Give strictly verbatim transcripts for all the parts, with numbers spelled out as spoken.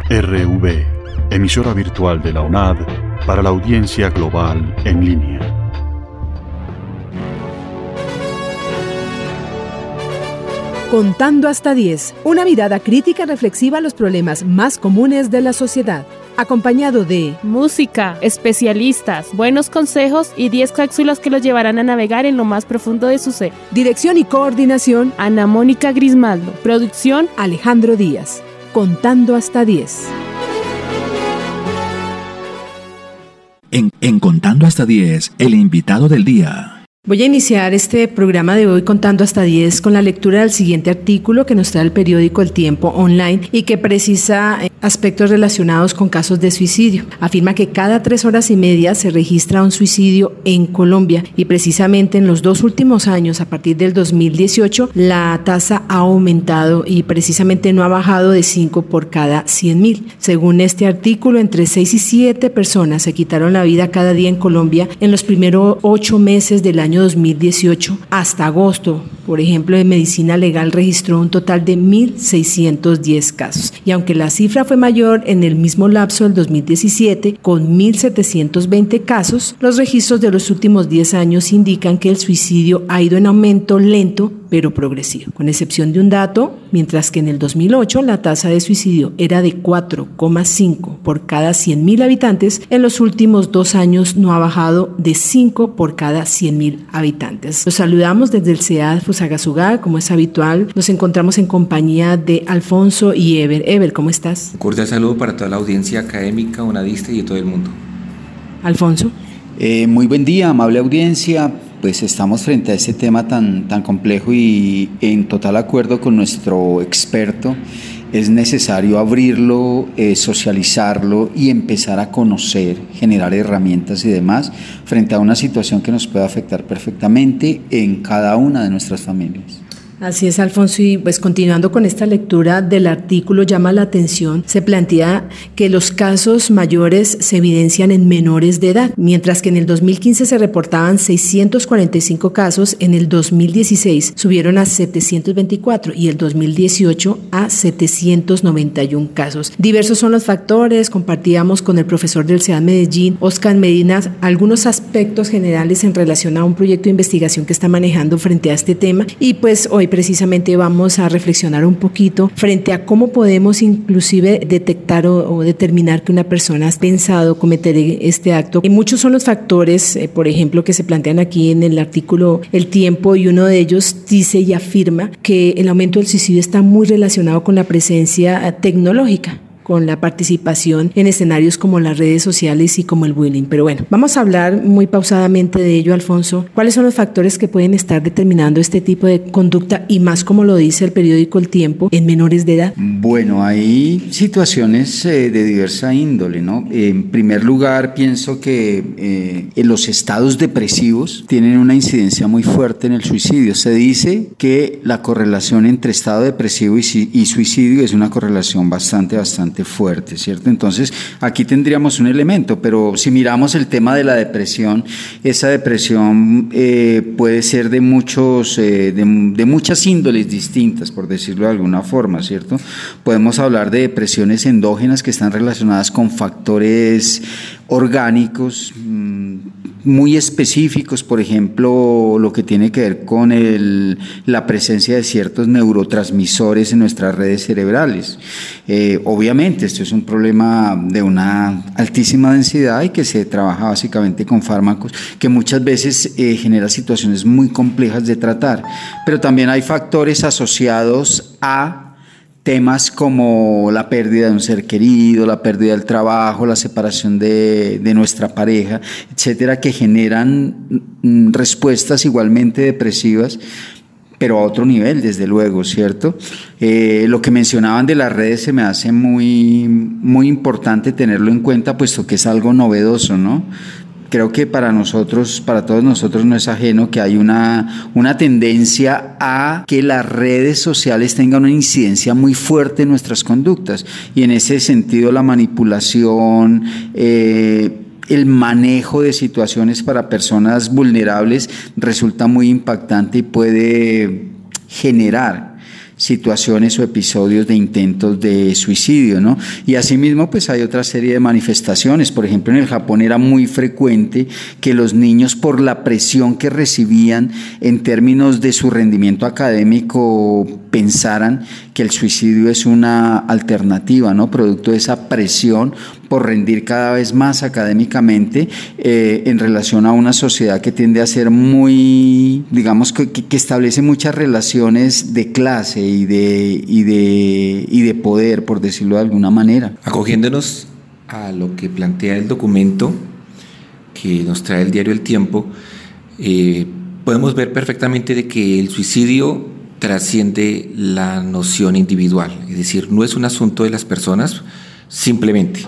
R V, emisora virtual de la U N A D para la audiencia global en línea. Contando hasta diez, una mirada crítica reflexiva a los problemas más comunes de la sociedad, acompañado de música, especialistas, buenos consejos y diez cápsulas que los llevarán a navegar en lo más profundo de su ser. Dirección y coordinación, Ana Mónica Grismaldo. Producción, Alejandro Díaz. Contando hasta diez. En, en Contando hasta diez, el invitado del día. Voy a iniciar este programa de hoy contando hasta diez con la lectura del siguiente artículo que nos trae el periódico El Tiempo Online y que precisa aspectos relacionados con casos de suicidio. Afirma que cada tres horas y media se registra un suicidio en Colombia y precisamente en los dos últimos años, a partir del dos mil dieciocho, la tasa ha aumentado y precisamente no ha bajado de cinco por cada cien mil. Según este artículo, entre seis y siete personas se quitaron la vida cada día en Colombia en los primeros ocho meses del año dos mil dieciocho hasta agosto. Por ejemplo, en medicina legal registró un total de mil seiscientos diez casos. Y aunque la cifra fue mayor en el mismo lapso del dos mil diecisiete, con mil setecientos veinte casos, los registros de los últimos diez años indican que el suicidio ha ido en aumento lento pero progresivo, con excepción de un dato, mientras que en el dos mil ocho la tasa de suicidio era de cuatro coma cinco por cada cien mil habitantes, en los últimos dos años no ha bajado de cinco por cada cien mil habitantes. Los saludamos desde el C E A D Fusagasugá, como es habitual. Nos encontramos en compañía de Alfonso y Ever. Ever, ¿cómo estás? Un cordial saludo para toda la audiencia académica, unadista y de todo el mundo. Alfonso. Eh, muy buen día, amable audiencia. Pues estamos frente a este tema tan, tan complejo y en total acuerdo con nuestro experto. Es necesario abrirlo, eh, socializarlo y empezar a conocer, generar herramientas y demás frente a una situación que nos puede afectar perfectamente en cada una de nuestras familias. Así es, Alfonso, y pues continuando con esta lectura del artículo, llama la atención, se plantea que los casos mayores se evidencian en menores de edad, mientras que en el dos mil quince se reportaban seiscientos cuarenta y cinco casos, en el dos mil dieciséis subieron a setecientos veinticuatro y el dos mil dieciocho a setecientos noventa y uno casos. Diversos son los factores, compartíamos con el profesor del C E A D Medellín, Oscar Medina, algunos aspectos generales en relación a un proyecto de investigación que está manejando frente a este tema y pues hoy precisamente vamos a reflexionar un poquito frente a cómo podemos inclusive detectar o, o determinar que una persona ha pensado cometer este acto. Y muchos son los factores, eh, por ejemplo, que se plantean aquí en el artículo El Tiempo, y uno de ellos dice y afirma que el aumento del suicidio está muy relacionado con la presencia tecnológica, con la participación en escenarios como las redes sociales y como el bullying. Pero bueno, vamos a hablar muy pausadamente de ello, Alfonso. ¿Cuáles son los factores que pueden estar determinando este tipo de conducta y más, como lo dice el periódico El Tiempo, en menores de edad? Bueno, hay situaciones eh, de diversa índole, ¿no? En primer lugar, pienso que eh, en los estados depresivos tienen una incidencia muy fuerte en el suicidio. Se dice que la correlación entre estado depresivo y, y suicidio es una correlación bastante, bastante fuerte, ¿cierto? Entonces, aquí tendríamos un elemento, pero si miramos el tema de la depresión, esa depresión eh, puede ser de muchos, eh, de, de muchas índoles distintas, por decirlo de alguna forma, ¿cierto? Podemos hablar de depresiones endógenas que están relacionadas con factores orgánicos mmm, muy específicos, por ejemplo, lo que tiene que ver con el, la presencia de ciertos neurotransmisores en nuestras redes cerebrales. Eh, obviamente, esto es un problema de una altísima densidad y que se trabaja básicamente con fármacos, que muchas veces eh, genera situaciones muy complejas de tratar, pero también hay factores asociados a temas como la pérdida de un ser querido, la pérdida del trabajo, la separación de, de nuestra pareja, etcétera, que generan respuestas igualmente depresivas, pero a otro nivel, desde luego, ¿cierto? Eh, lo que mencionaban de las redes se me hace muy, muy importante tenerlo en cuenta, puesto que es algo novedoso, ¿no? Creo que para nosotros, para todos nosotros no es ajeno que hay una, una tendencia a que las redes sociales tengan una incidencia muy fuerte en nuestras conductas, y en ese sentido la manipulación, eh, el manejo de situaciones para personas vulnerables resulta muy impactante y puede generar situaciones o episodios de intentos de suicidio, ¿no? Y asimismo, pues hay otra serie de manifestaciones. Por ejemplo, en el Japón era muy frecuente que los niños, por la presión que recibían en términos de su rendimiento académico, pensaran que el suicidio es una alternativa, ¿no? Producto de esa presión por rendir cada vez más académicamente eh, en relación a una sociedad que tiende a ser muy, digamos, que, que establece muchas relaciones de clase y de, y, de, y de poder, por decirlo de alguna manera. Acogiéndonos a lo que plantea el documento que nos trae el diario El Tiempo, eh, podemos ver perfectamente de que el suicidio trasciende la noción individual, es decir, no es un asunto de las personas simplemente.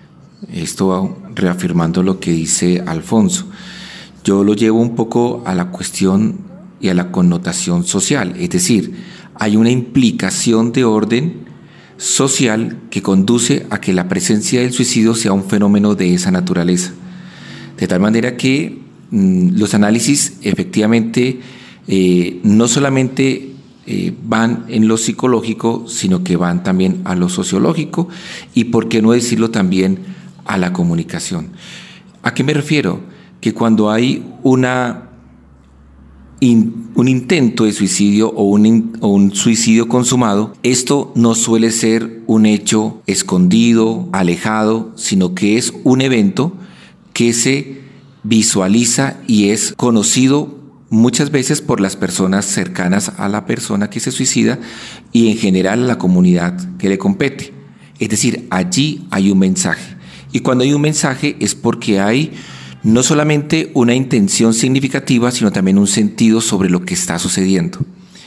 Esto reafirmando lo que dice Alfonso. Yo lo llevo un poco a la cuestión y a la connotación social, es decir, hay una implicación de orden social que conduce a que la presencia del suicidio sea un fenómeno de esa naturaleza. De tal manera que mmm, los análisis efectivamente eh, no solamente eh, van en lo psicológico, sino que van también a lo sociológico y, por qué no decirlo, también a la comunicación. ¿A qué me refiero? Que cuando hay una, in, un intento de suicidio o un, in, o un suicidio consumado, esto no suele ser un hecho escondido, alejado, sino que es un evento que se visualiza y es conocido muchas veces por las personas cercanas a la persona que se suicida y en general a la comunidad que le compete. Es decir, allí hay un mensaje. Y cuando hay un mensaje es porque hay no solamente una intención significativa, sino también un sentido sobre lo que está sucediendo.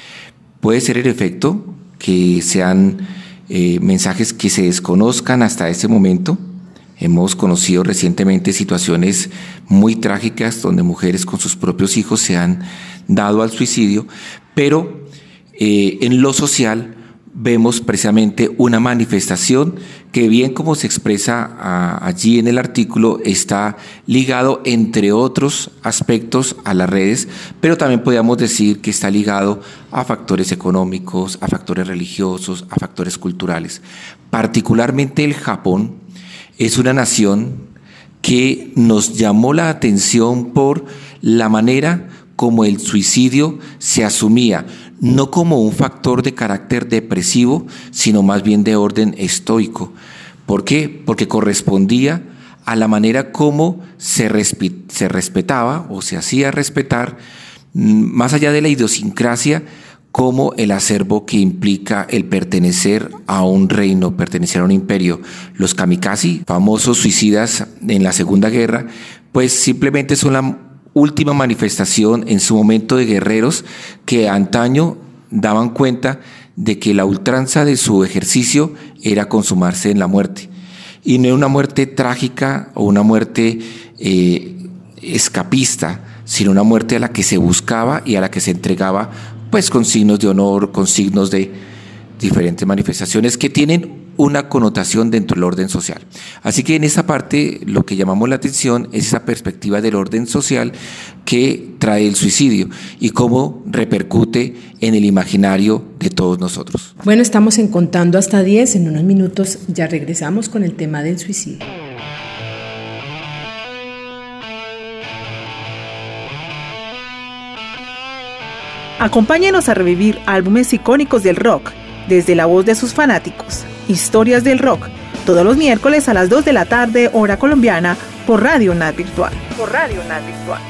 Puede ser el efecto que sean eh, mensajes que se desconozcan hasta ese momento. Hemos conocido recientemente situaciones muy trágicas donde mujeres con sus propios hijos se han dado al suicidio, pero eh, en lo social vemos precisamente una manifestación que, bien como se expresa a, allí en el artículo, está ligado, entre otros aspectos, a las redes, pero también podríamos decir que está ligado a factores económicos, a factores religiosos, a factores culturales. Particularmente el Japón es una nación que nos llamó la atención por la manera como el suicidio se asumía, no como un factor de carácter depresivo, sino más bien de orden estoico. ¿Por qué? Porque correspondía a la manera como se, respe- se respetaba o se hacía respetar, más allá de la idiosincrasia, como el acervo que implica el pertenecer a un reino, pertenecer a un imperio. Los kamikaze, famosos suicidas en la Segunda Guerra, pues simplemente son la última manifestación en su momento de guerreros que antaño daban cuenta de que la ultranza de su ejercicio era consumarse en la muerte. Y no era una muerte trágica o una muerte eh, escapista, sino una muerte a la que se buscaba y a la que se entregaba, pues con signos de honor, con signos de diferentes manifestaciones que tienen una connotación dentro del orden social. Así que en esta parte lo que llamamos la atención es esa perspectiva del orden social que trae el suicidio y cómo repercute en el imaginario de todos nosotros. Bueno, estamos en Contando hasta diez, en unos minutos ya regresamos con el tema del suicidio. Acompáñenos a revivir álbumes icónicos del rock, desde la voz de sus fanáticos. Historias del Rock, todos los miércoles a las dos de la tarde, hora colombiana, por Radio N A D Virtual. Por Radio N A D Virtual.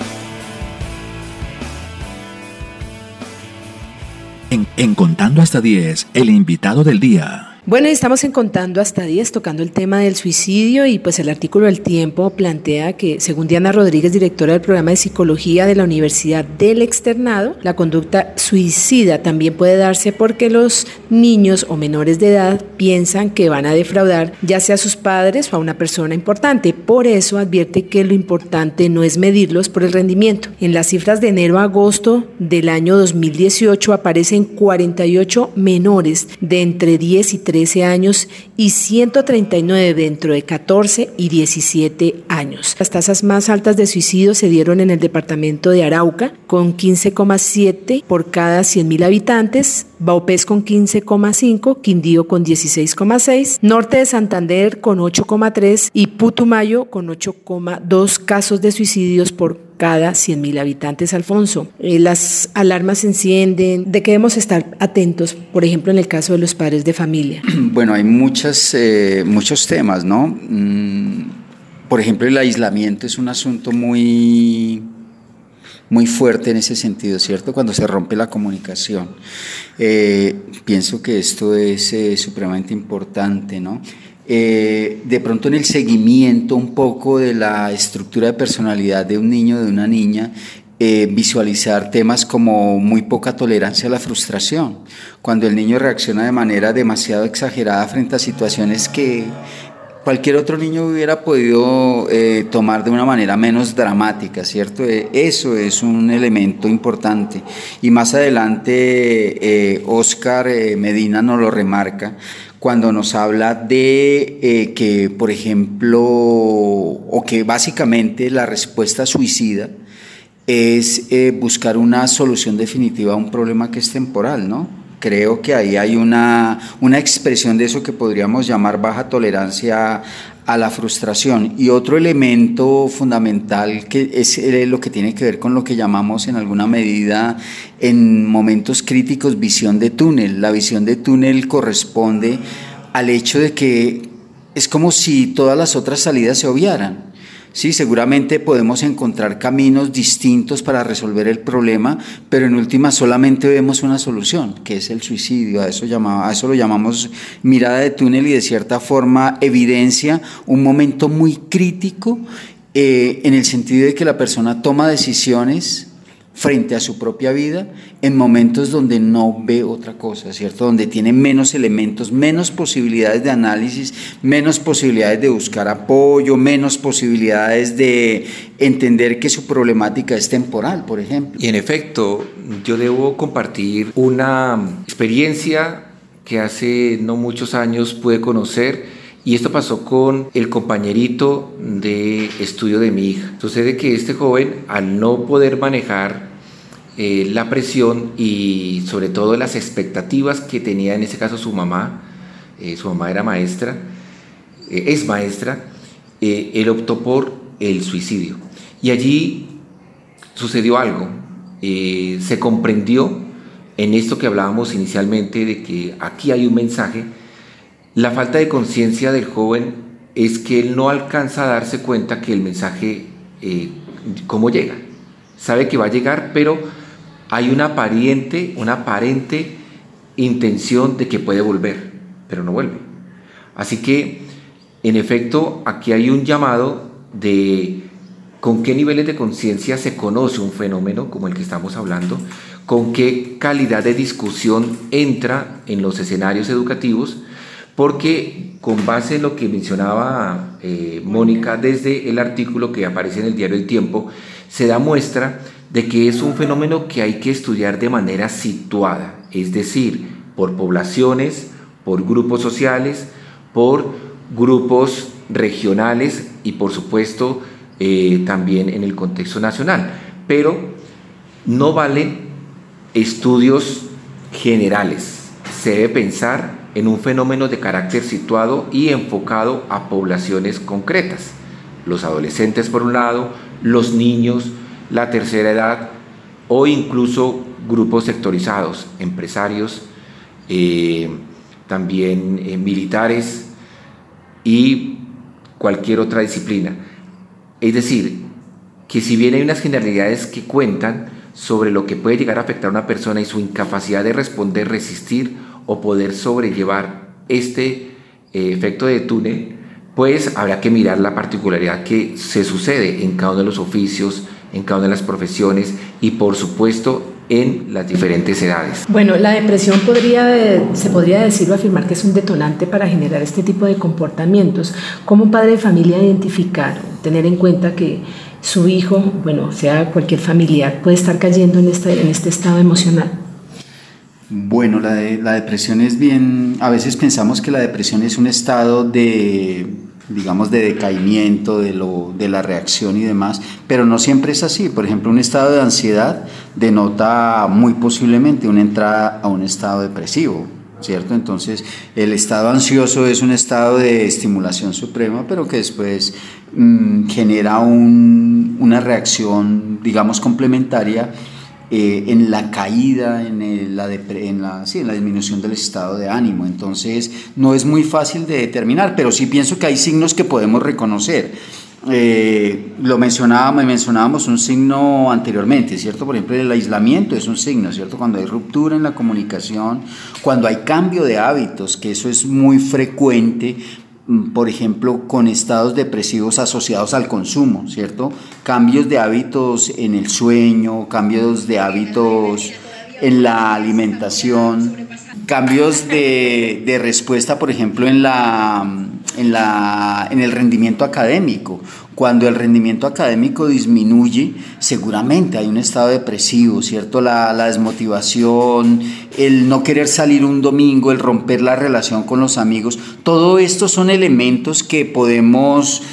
En, en Contando hasta diez, el invitado del día. Bueno, estamos en Contando hasta diez, tocando el tema del suicidio, y pues el artículo del Tiempo plantea que, según Diana Rodríguez, directora del programa de psicología de la Universidad del Externado, la conducta suicida también puede darse porque los niños o menores de edad piensan que van a defraudar ya sea a sus padres o a una persona importante. Por eso advierte que lo importante no es medirlos por el rendimiento. En las cifras de enero a agosto del año dos mil dieciocho aparecen cuarenta y ocho menores de entre diez y trece trece años y ciento treinta y nueve dentro de catorce y diecisiete años. Las tasas más altas de suicidio se dieron en el departamento de Arauca, con quince coma siete por cada cien mil habitantes, Vaupés con quince coma cinco, Quindío con dieciséis coma seis, Norte de Santander con ocho coma tres y Putumayo con ocho coma dos casos de suicidios por cada cien mil habitantes. Alfonso, eh, las alarmas se encienden. ¿De qué debemos estar atentos, por ejemplo, en el caso de los padres de familia? Bueno, hay muchas, eh, muchos temas, ¿no? Mm, por ejemplo, el aislamiento es un asunto muy, muy fuerte en ese sentido, ¿cierto? Cuando se rompe la comunicación. Eh, pienso que esto es eh, supremamente importante, ¿no? Eh, de pronto en el seguimiento un poco de la estructura de personalidad de un niño o de una niña, eh, visualizar temas como muy poca tolerancia a la frustración, cuando el niño reacciona de manera demasiado exagerada frente a situaciones que cualquier otro niño hubiera podido eh, tomar de una manera menos dramática, ¿cierto? Eh, eso es un elemento importante y más adelante eh, Oscar eh, Medina nos lo remarca cuando nos habla de eh, que, por ejemplo, o que básicamente la respuesta suicida es eh, buscar una solución definitiva a un problema que es temporal, ¿no? Creo que ahí hay una, una expresión de eso que podríamos llamar baja tolerancia a la frustración. Y otro elemento fundamental que es lo que tiene que ver con lo que llamamos en alguna medida en momentos críticos visión de túnel. La visión de túnel corresponde al hecho de que es como si todas las otras salidas se obviaran. Sí, seguramente podemos encontrar caminos distintos para resolver el problema, pero en última solamente vemos una solución, que es el suicidio. A eso, llama, a eso lo llamamos mirada de túnel y de cierta forma evidencia un momento muy crítico eh, en el sentido de que la persona toma decisiones frente a su propia vida en momentos donde no ve otra cosa, ¿cierto? Donde tiene menos elementos, menos posibilidades de análisis, menos posibilidades de buscar apoyo, menos posibilidades de entender que su problemática es temporal, por ejemplo. Y en efecto, yo debo compartir una experiencia que hace no muchos años pude conocer, y esto pasó con el compañerito de estudio de mi hija. Sucede que este joven, al no poder manejar eh, la presión y sobre todo las expectativas que tenía en ese caso su mamá, eh, su mamá era maestra, eh, es maestra, eh, él optó por el suicidio. Y allí sucedió algo, eh, se comprendió en esto que hablábamos inicialmente de que aquí hay un mensaje. La falta de conciencia del joven es que él no alcanza a darse cuenta que el mensaje, eh, cómo llega. Sabe que va a llegar, pero hay una aparente, una aparente intención de que puede volver, pero no vuelve. Así que, en efecto, aquí hay un llamado de con qué niveles de conciencia se conoce un fenómeno como el que estamos hablando, con qué calidad de discusión entra en los escenarios educativos, porque con base en lo que mencionaba eh, Mónica desde el artículo que aparece en el diario El Tiempo, se da muestra de que es un fenómeno que hay que estudiar de manera situada, es decir, por poblaciones, por grupos sociales, por grupos regionales y por supuesto eh, también en el contexto nacional, pero no valen estudios generales, se debe pensar en un fenómeno de carácter situado y enfocado a poblaciones concretas, los adolescentes por un lado, los niños, la tercera edad o incluso grupos sectorizados, empresarios, eh, también eh, militares y cualquier otra disciplina. Es decir, que si bien hay unas generalidades que cuentan sobre lo que puede llegar a afectar a una persona y su incapacidad de responder, resistir o poder sobrellevar este eh, efecto de túnel, pues habrá que mirar la particularidad que se sucede en cada uno de los oficios, en cada una de las profesiones y por supuesto en las diferentes edades. Bueno, la depresión podría, se podría decir o afirmar que es un detonante para generar este tipo de comportamientos. ¿Cómo un padre de familia identificar, tener en cuenta que su hijo, bueno, sea cualquier familiar, puede estar cayendo en este, en este estado emocional? Bueno, la, de, la depresión es bien, a veces pensamos que la depresión es un estado de, digamos, de decaimiento de, lo, de la reacción y demás, pero no siempre es así. Por ejemplo, un estado de ansiedad denota muy posiblemente una entrada a un estado depresivo, ¿cierto? Entonces, el estado ansioso es un estado de estimulación suprema, pero que después mmm, genera un, una reacción, digamos, complementaria Eh, en la caída, en, el, la, depre, en, la, sí, en la disminución del estado de ánimo. Entonces no es muy fácil de determinar, pero sí pienso que hay signos que podemos reconocer. Eh, lo mencionábamos, mencionábamos un signo anteriormente, ¿cierto? Por ejemplo, el aislamiento es un signo, ¿cierto? Cuando hay ruptura en la comunicación, cuando hay cambio de hábitos, que eso es muy frecuente, por ejemplo, con estados depresivos asociados al consumo, ¿cierto? Cambios de hábitos en el sueño, cambios de hábitos en la alimentación, cambios de, de respuesta, por ejemplo, en, la, en, la, en el rendimiento académico. Cuando el rendimiento académico disminuye, seguramente hay un estado depresivo, ¿cierto? La, la desmotivación, el no querer salir un domingo, el romper la relación con los amigos, todo esto son elementos que podemos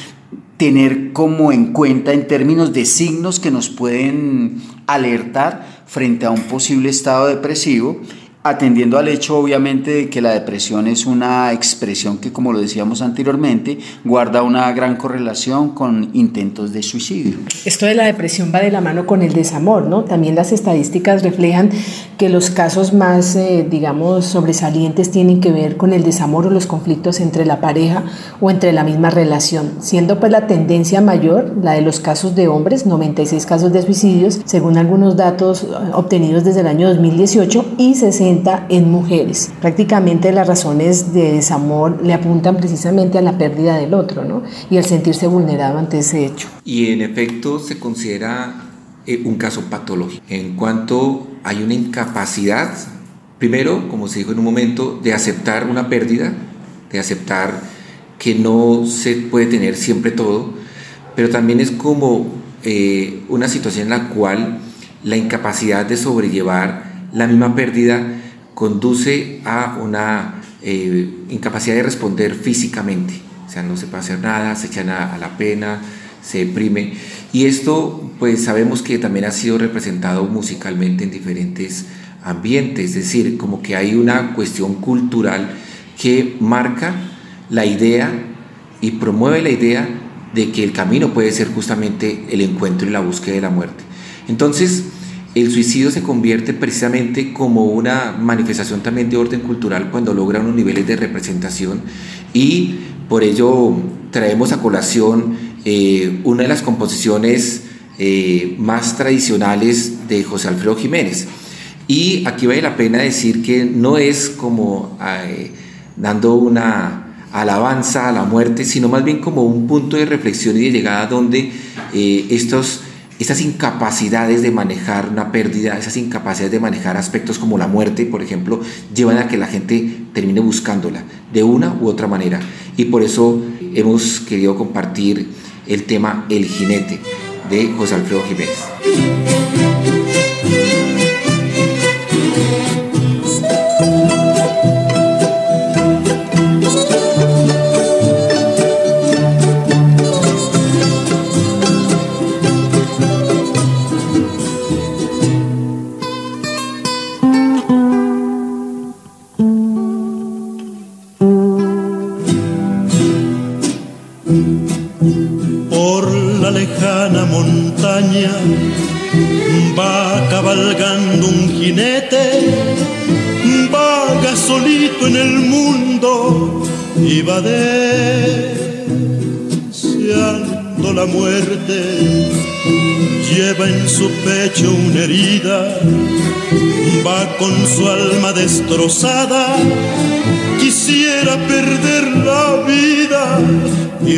tener como en cuenta en términos de signos que nos pueden alertar frente a un posible estado depresivo, atendiendo al hecho obviamente de que la depresión es una expresión que, como lo decíamos anteriormente, guarda una gran correlación con intentos de suicidio. Esto de la depresión va de la mano con el desamor, ¿no? También las estadísticas reflejan que los casos más, eh, digamos, sobresalientes tienen que ver con el desamor o los conflictos entre la pareja o entre la misma relación, siendo pues la tendencia mayor la de los casos de hombres, noventa y seis casos de suicidios, según algunos datos obtenidos desde el año dos mil dieciocho, y sesenta en mujeres. Prácticamente las razones de desamor le apuntan precisamente a la pérdida del otro, ¿no? Y el sentirse vulnerado ante ese hecho. Y en efecto se considera eh, un caso patológico, en cuanto hay una incapacidad, primero, como se dijo en un momento, de aceptar una pérdida, de aceptar que no se puede tener siempre todo, pero también es como eh, una situación en la cual la incapacidad de sobrellevar la misma pérdida conduce a una eh, incapacidad de responder físicamente, o sea, no se puede hacer nada, se echan a, a la pena, se deprime, y esto pues sabemos que también ha sido representado musicalmente en diferentes ambientes, es decir, como que hay una cuestión cultural que marca la idea y promueve la idea de que el camino puede ser justamente el encuentro y la búsqueda de la muerte. Entonces, el suicidio se convierte precisamente como una manifestación también de orden cultural cuando logra unos niveles de representación, y por ello traemos a colación eh, una de las composiciones eh, más tradicionales de José Alfredo Jiménez. Y aquí vale la pena decir que no es como eh, dando una alabanza a la muerte, sino más bien como un punto de reflexión y de llegada donde eh, estos Estas incapacidades de manejar una pérdida, esas incapacidades de manejar aspectos como la muerte, por ejemplo, llevan a que la gente termine buscándola de una u otra manera. Y por eso hemos querido compartir el tema El Jinete de José Alfredo Jiménez. Va cabalgando un jinete, vaga solito en el mundo y va deseando la muerte. Lleva en su pecho una herida, va con su alma destrozada. Quisiera perder la vida y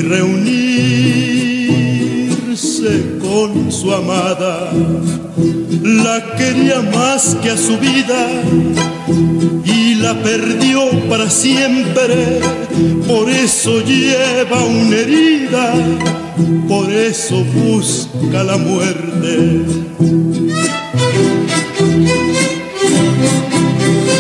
reunirse con su amada. La quería más que a su vida y la perdió para siempre. Por eso lleva una herida, por eso busca la muerte.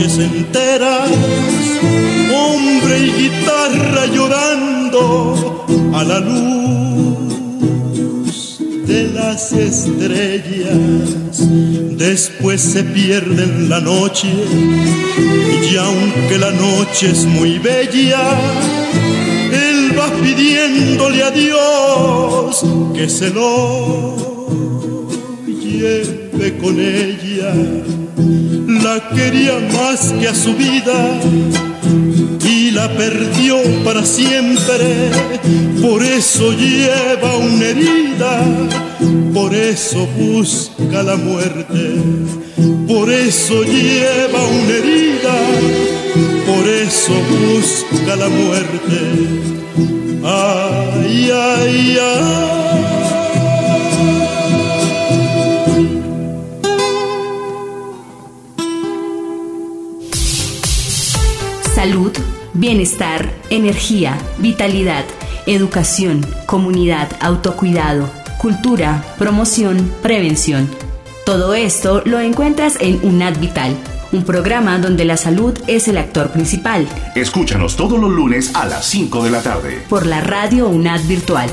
noches enteras, hombre y guitarra llorando a la luz de las estrellas. Después se pierde en la noche y aunque la noche es muy bella, él va pidiéndole a Dios que se lo lleve con ella. La quería más que a su vida y la perdió para siempre. Por eso lleva una herida, por eso busca la muerte. Por eso lleva una herida, por eso busca la muerte. Ay, ay, ay. Salud, bienestar, energía, vitalidad, educación, comunidad, autocuidado, cultura, promoción, prevención. Todo esto lo encuentras en UNAD Vital, un programa donde la salud es el actor principal. Escúchanos todos los lunes a las cinco de la tarde. Por la radio UNAD Virtual.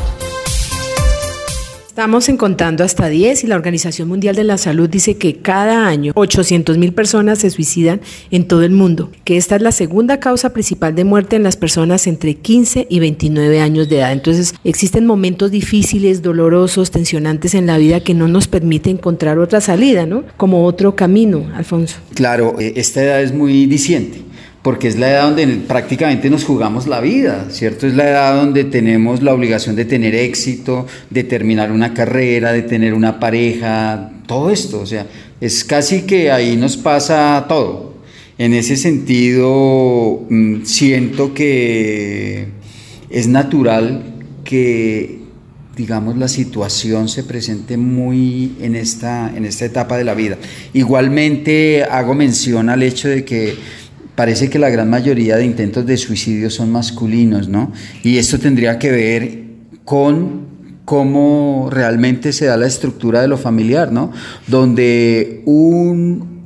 Estamos en Contando hasta diez y la Organización Mundial de la Salud dice que cada año ochocientas mil personas se suicidan en todo el mundo, que esta es la segunda causa principal de muerte en las personas entre quince y veintinueve años de edad. Entonces existen momentos difíciles, dolorosos, tensionantes en la vida que no nos permite encontrar otra salida, ¿no? Como otro camino, Alfonso. Claro, esta edad es muy diciente, porque es la edad donde prácticamente nos jugamos la vida, ¿cierto? Es la edad donde tenemos la obligación de tener éxito, de terminar una carrera, de tener una pareja, todo esto, o sea, es casi que ahí nos pasa todo. En ese sentido, siento que es natural que, digamos, la situación se presente muy en esta, en esta etapa de la vida. Igualmente hago mención al hecho de que parece que la gran mayoría de intentos de suicidio son masculinos, ¿no? Y esto tendría que ver con cómo realmente se da la estructura de lo familiar, ¿no? Donde un,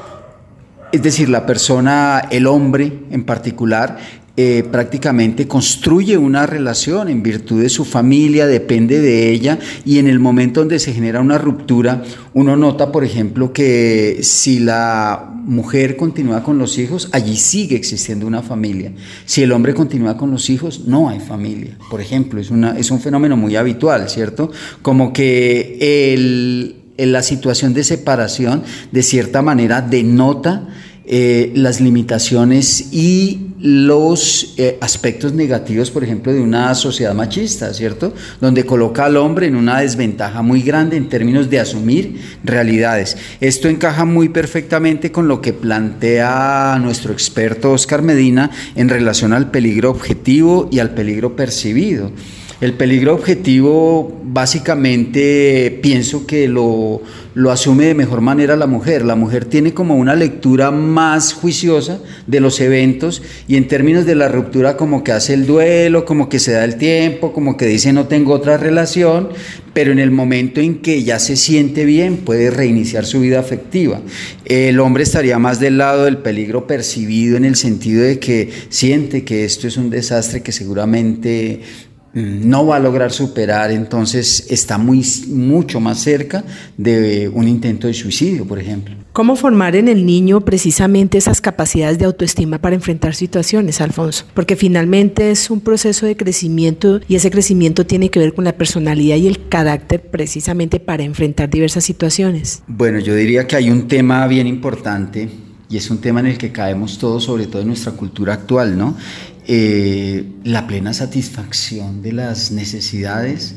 es decir, la persona, el hombre en particular, Eh, prácticamente construye una relación en virtud de su familia, depende de ella, y en el momento donde se genera una ruptura, uno nota, por ejemplo, que si la mujer continúa con los hijos, allí sigue existiendo una familia. Si el hombre continúa con los hijos, no hay familia. Por ejemplo, es, una, es un fenómeno muy habitual, ¿cierto? Como que el, la situación de separación, de cierta manera, denota Eh, las limitaciones y los eh, aspectos negativos, por ejemplo, de una sociedad machista, ¿cierto? Donde coloca al hombre en una desventaja muy grande en términos de asumir realidades. Esto encaja muy perfectamente con lo que plantea nuestro experto Oscar Medina en relación al peligro objetivo y al peligro percibido. El peligro objetivo, básicamente, pienso que lo, lo asume de mejor manera la mujer. La mujer tiene como una lectura más juiciosa de los eventos y en términos de la ruptura como que hace el duelo, como que se da el tiempo, como que dice no tengo otra relación, pero en el momento en que ya se siente bien puede reiniciar su vida afectiva. El hombre estaría más del lado del peligro percibido en el sentido de que siente que esto es un desastre que seguramente no va a lograr superar, entonces está muy, mucho más cerca de un intento de suicidio, por ejemplo. ¿Cómo formar en el niño precisamente esas capacidades de autoestima para enfrentar situaciones, Alfonso? Porque finalmente es un proceso de crecimiento y ese crecimiento tiene que ver con la personalidad y el carácter precisamente para enfrentar diversas situaciones. Bueno, yo diría que hay un tema bien importante y es un tema en el que caemos todos, sobre todo en nuestra cultura actual, ¿no? Eh, la plena satisfacción de las necesidades,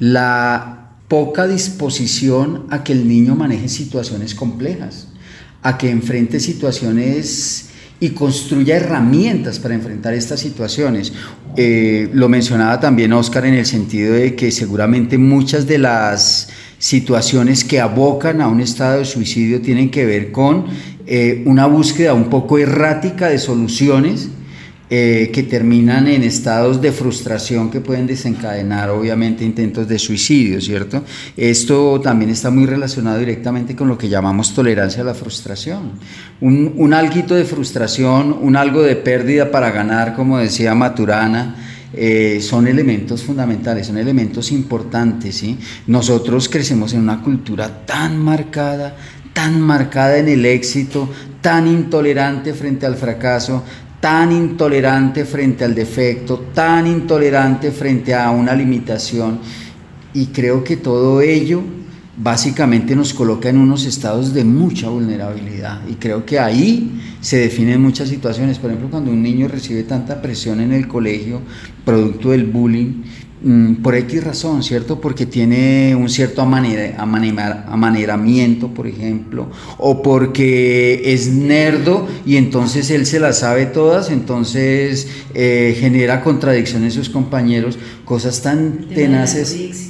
la poca disposición a que el niño maneje situaciones complejas, a que enfrente situaciones y construya herramientas para enfrentar estas situaciones. Eh, lo mencionaba también Oscar en el sentido de que seguramente muchas de las situaciones que abocan a un estado de suicidio tienen que ver con eh, una búsqueda un poco errática de soluciones eh, que terminan en estados de frustración que pueden desencadenar obviamente intentos de suicidio, ¿cierto? Esto también está muy relacionado directamente con lo que llamamos tolerancia a la frustración. Un, un alguito de frustración, un algo de pérdida para ganar, como decía Maturana, Eh, son elementos fundamentales, son elementos importantes, ¿sí? Nosotros crecemos en una cultura tan marcada, tan marcada en el éxito, tan intolerante frente al fracaso, tan intolerante frente al defecto, tan intolerante frente a una limitación, y creo que todo ello básicamente nos coloca en unos estados de mucha vulnerabilidad, y creo que ahí se definen muchas situaciones. Por ejemplo, cuando un niño recibe tanta presión en el colegio producto del bullying, mmm, por X razón, ¿cierto? Porque tiene un cierto amanera, amanera, amaneramiento, por ejemplo, o porque es nerdo y entonces él se las sabe todas, entonces eh, genera contradicción en sus compañeros, cosas tan tenaces.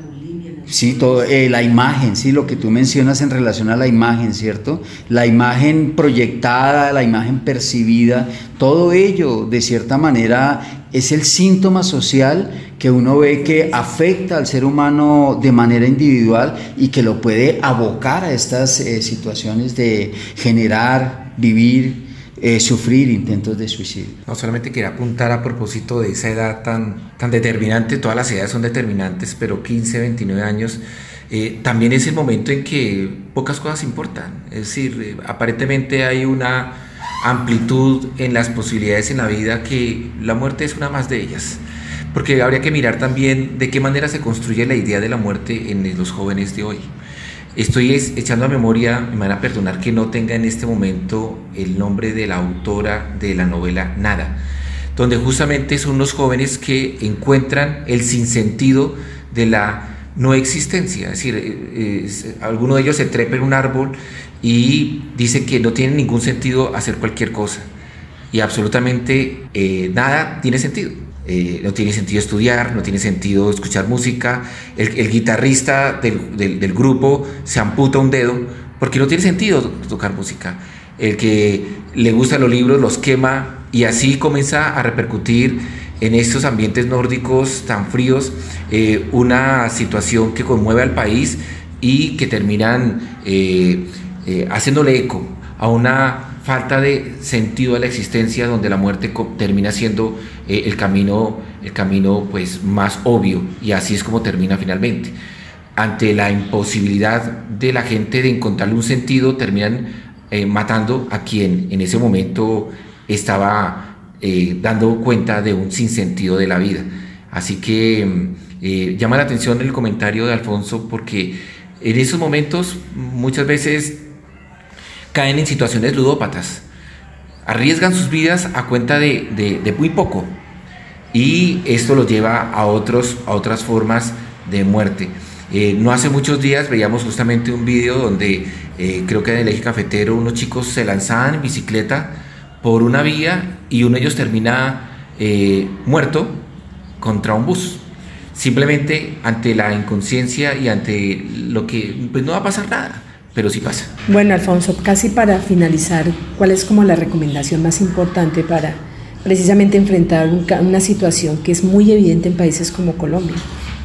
Sí, todo, eh, la imagen, sí, lo que tú mencionas en relación a la imagen, ¿cierto? La imagen proyectada, la imagen percibida, todo ello, de cierta manera, es el síntoma social que uno ve que afecta al ser humano de manera individual y que lo puede abocar a estas eh, situaciones de generar, vivir, Eh, sufrir intentos de suicidio. No, solamente quería apuntar a propósito de esa edad tan, tan determinante. Todas las edades son determinantes, pero quince, veintinueve años eh, también es el momento en que pocas cosas importan. Es decir, eh, aparentemente hay una amplitud en las posibilidades en la vida, que la muerte es una más de ellas, porque habría que mirar también de qué manera se construye la idea de la muerte en los jóvenes de hoy. Estoy echando a memoria, me van a perdonar que no tenga en este momento el nombre de la autora de la novela Nada, donde justamente son unos jóvenes que encuentran el sinsentido de la no existencia. Es decir, eh, eh, alguno de ellos se trepa en un árbol y dice que no tiene ningún sentido hacer cualquier cosa, y absolutamente eh, nada tiene sentido. Eh, no tiene sentido estudiar, no tiene sentido escuchar música. El, el guitarrista del, del, del grupo se amputa un dedo porque no tiene sentido tocar música. El que le gustan los libros los quema, y así comienza a repercutir en estos ambientes nórdicos tan fríos eh, una situación que conmueve al país y que terminan eh, eh, haciéndole eco a una falta de sentido a la existencia, donde la muerte termina siendo eh, el camino, el camino pues, más obvio, y así es como termina finalmente. Ante la imposibilidad de la gente de encontrarle un sentido, terminan eh, matando a quien en ese momento estaba eh, dando cuenta de un sinsentido de la vida. Así que eh, llama la atención el comentario de Alfonso, porque en esos momentos muchas veces caen en situaciones ludópatas, arriesgan sus vidas a cuenta de, de, de muy poco, y esto los lleva a, otros, a otras formas de muerte. Eh, no hace muchos días veíamos justamente un video donde eh, creo que en el eje cafetero unos chicos se lanzaban en bicicleta por una vía y uno de ellos termina eh, muerto contra un bus, simplemente ante la inconsciencia y ante lo que pues no va a pasar nada, pero sí pasa. Bueno, Alfonso, casi para finalizar, ¿cuál es como la recomendación más importante para precisamente enfrentar un, una situación que es muy evidente en países como Colombia?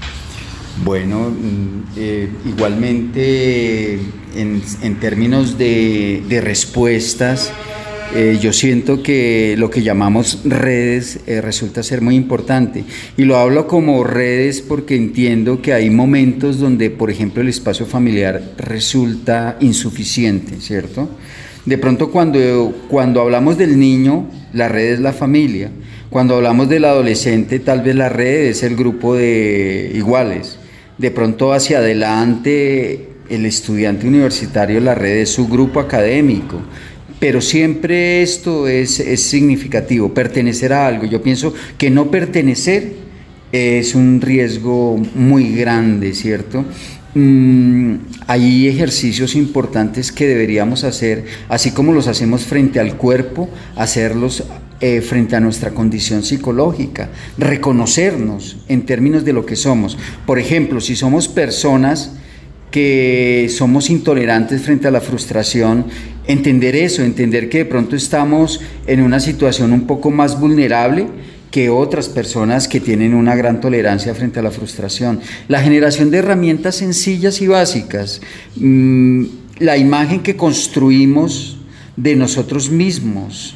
Bueno, eh, igualmente en, en términos de, de respuestas, eh, yo siento que lo que llamamos redes eh, resulta ser muy importante, y lo hablo como redes porque entiendo que hay momentos donde, por ejemplo, el espacio familiar resulta insuficiente, ¿cierto? De pronto cuando, cuando hablamos del niño, la red es la familia. Cuando hablamos del adolescente, tal vez la red es el grupo de iguales. De pronto hacia adelante, el estudiante universitario, la red es su grupo académico. Pero siempre esto es, es significativo, pertenecer a algo. Yo pienso que no pertenecer es un riesgo muy grande, ¿cierto? Mm, hay ejercicios importantes que deberíamos hacer, así como los hacemos frente al cuerpo, hacerlos eh, frente a nuestra condición psicológica, reconocernos en términos de lo que somos. Por ejemplo, si somos personas que somos intolerantes frente a la frustración, entender eso, entender que de pronto estamos en una situación un poco más vulnerable que otras personas que tienen una gran tolerancia frente a la frustración. La generación de herramientas sencillas y básicas, mmm, la imagen que construimos de nosotros mismos,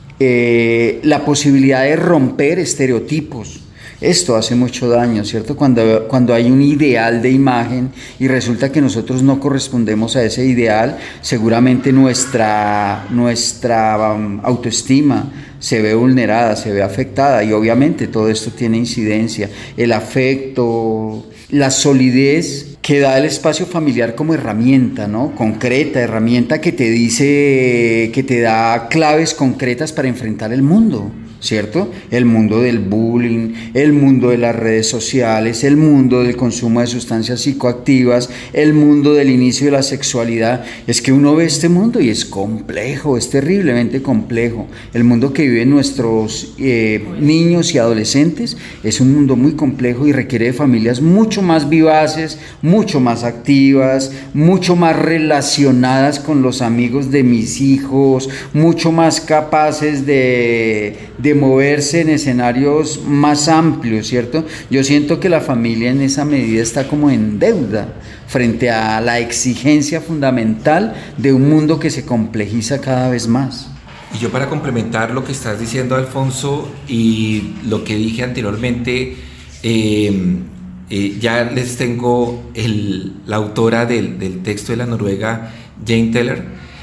eh, la posibilidad de romper estereotipos. Esto hace mucho daño, ¿cierto? Cuando, cuando hay un ideal de imagen y resulta que nosotros no correspondemos a ese ideal, seguramente nuestra, nuestra um, autoestima se ve vulnerada, se ve afectada, y obviamente todo esto tiene incidencia. El afecto, la solidez que da el espacio familiar como herramienta, ¿no? Concreta, herramienta que te dice, que te da claves concretas para enfrentar el mundo, ¿cierto? El mundo del bullying, el mundo de las redes sociales, el mundo del consumo de sustancias psicoactivas, el mundo del inicio de la sexualidad. Es que uno ve este mundo y es complejo, es terriblemente complejo. El mundo que viven nuestros eh, niños y adolescentes es un mundo muy complejo y requiere de familias mucho más vivaces, mucho más activas, mucho más relacionadas con los amigos de mis hijos, mucho más capaces de, de moverse en escenarios más amplios, ¿cierto? Yo siento que la familia en esa medida está como en deuda frente a la exigencia fundamental de un mundo que se complejiza cada vez más. Y yo, para complementar lo que estás diciendo, Alfonso, y lo que dije anteriormente, eh, eh, ya les tengo el, la autora del, del texto de la noruega Jane Teller,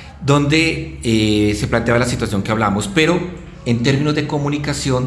donde eh, se planteaba la situación que hablamos, pero en términos de comunicación,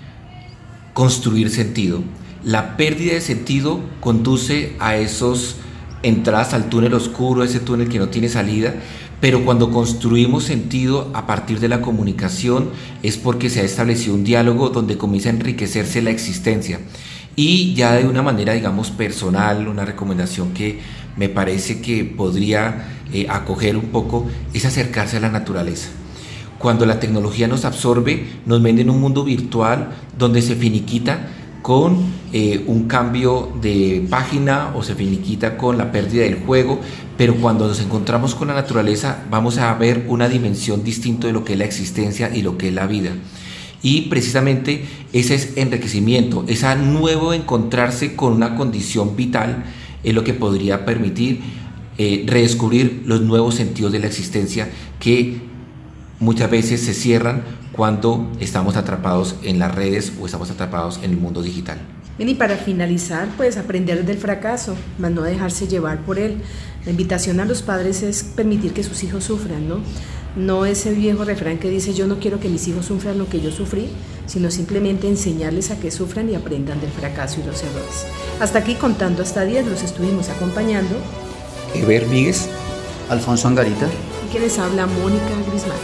construir sentido. La pérdida de sentido conduce a esos entradas al túnel oscuro, ese túnel que no tiene salida, pero cuando construimos sentido a partir de la comunicación es porque se ha establecido un diálogo donde comienza a enriquecerse la existencia. Y ya de una manera, digamos, personal, una recomendación que me parece que podría eh, acoger un poco es acercarse a la naturaleza. Cuando la tecnología nos absorbe, nos venden un mundo virtual donde se finiquita con eh, un cambio de página o se finiquita con la pérdida del juego, pero cuando nos encontramos con la naturaleza vamos a ver una dimensión distinta de lo que es la existencia y lo que es la vida. Y precisamente ese es enriquecimiento, ese nuevo encontrarse con una condición vital es lo que podría permitir eh, redescubrir los nuevos sentidos de la existencia que muchas veces se cierran cuando estamos atrapados en las redes o estamos atrapados en el mundo digital. Bien, y para finalizar, pues aprender del fracaso, más no dejarse llevar por él. La invitación a los padres es permitir que sus hijos sufran, ¿no? No ese viejo refrán que dice yo no quiero que mis hijos sufran lo que yo sufrí, sino simplemente enseñarles a que sufran y aprendan del fracaso y los errores. Hasta aquí Contando hasta diez, los estuvimos acompañando Eber Víguez, Alfonso Angarita y que les habla Mónica Grisman.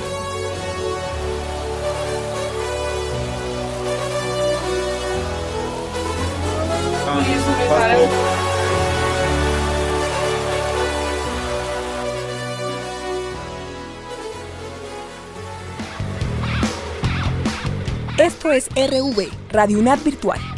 Esto es R V, Radio UNAD Virtual.